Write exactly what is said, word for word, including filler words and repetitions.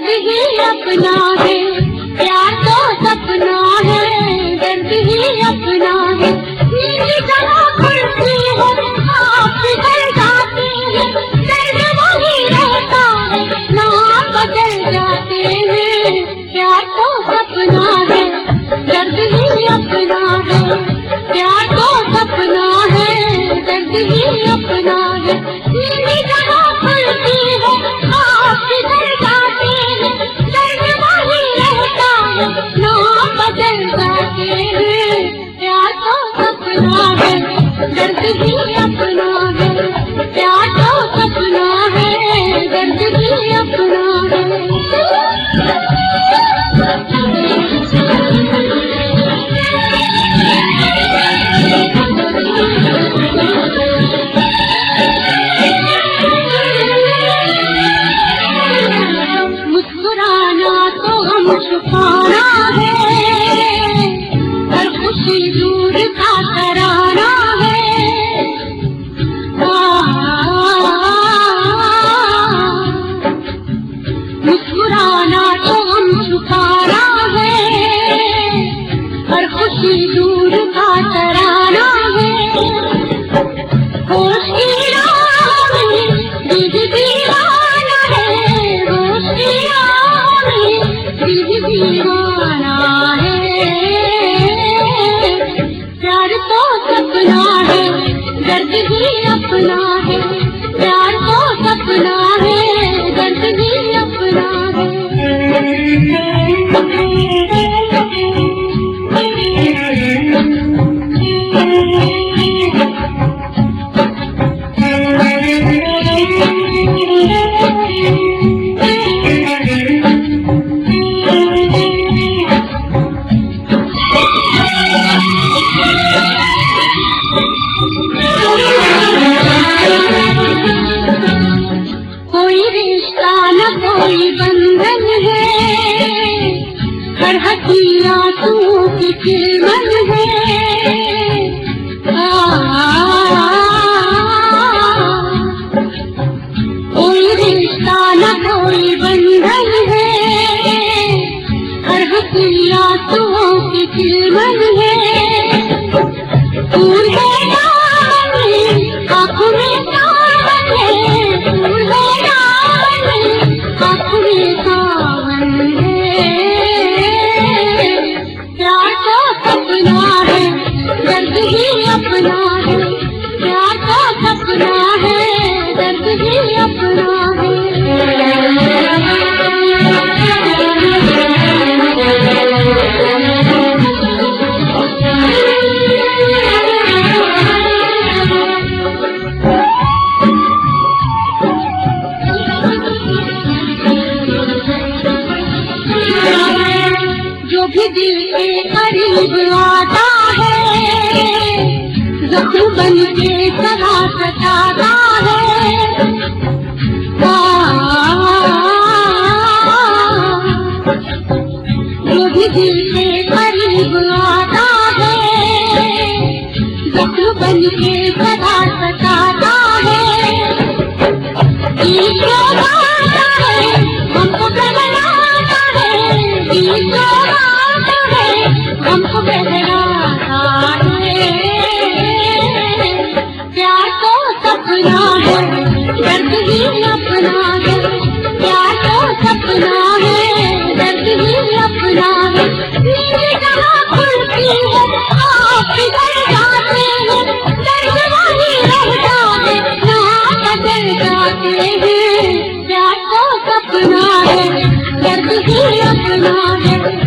ही अपना है, प्यार तो सपना है, दर्द ही अपना है। नीली जहाँ खुलती है आप बिगड़ जाते हैं, दर्द वही रहता है नाम बदल जाते हैं। प्यार तो सपना है, दर्द ही अपना है, प्यार तो सपना है, दर्द ही अपना है। नीली जहाँ खुलती है आप बिगड़ जाते हैं, दर्द वही रहता है नाम बदल जाते हैं। प्यार तो सपना है, दर्द ही अपना है, प्यार तो सपना है, दर्द ही अपना है। मुस्कुराना तो हम छुपाना है, हर खुशी दूर का कराना है। मुस्कुराना तो हम छुपाना है, हर खुशी दूर का कराना है। होश की राह में दिल दीवाना है, होश की राह में दिल दीवाना है। प्यार तो सपना है, दर्द ही अपना है, प्यार तो सपना है, दर्द ही अपना है। कोई रिश्ता न कोई बंधन है, हर हंसी आंसुओं की चिलमन है। कोई रिश्ता न कोई बंधन है, हर हंसी आंसुओं की चिलमन है। फूल है आँखों में सावन है, फूल है आँखों में सावन है। प्यार तो सपना है, दर्द ही अपना है, प्यार तो सपना है, दर्द ही अपना है। जो भी दिल के करीब आता है, जख्म बन के सदा सताता है। जो भी दिल के करीब आता है, जख्म बन के सदा सताता है। ईश्वर गाता है हमको बहलाता है, ईश्वर गाता है हमको बहलाता है। प्यार तो सपना है, दर्द ही अपना है, प्यार तो सपना है, दर्द ही अपना है। नीली जहाँ खुलती है आप बिगड़ जाते हैं, दर्द वही रहता है नाम बदल जाते हैं। प्यार तो सपना है, दर्द ही अपना है।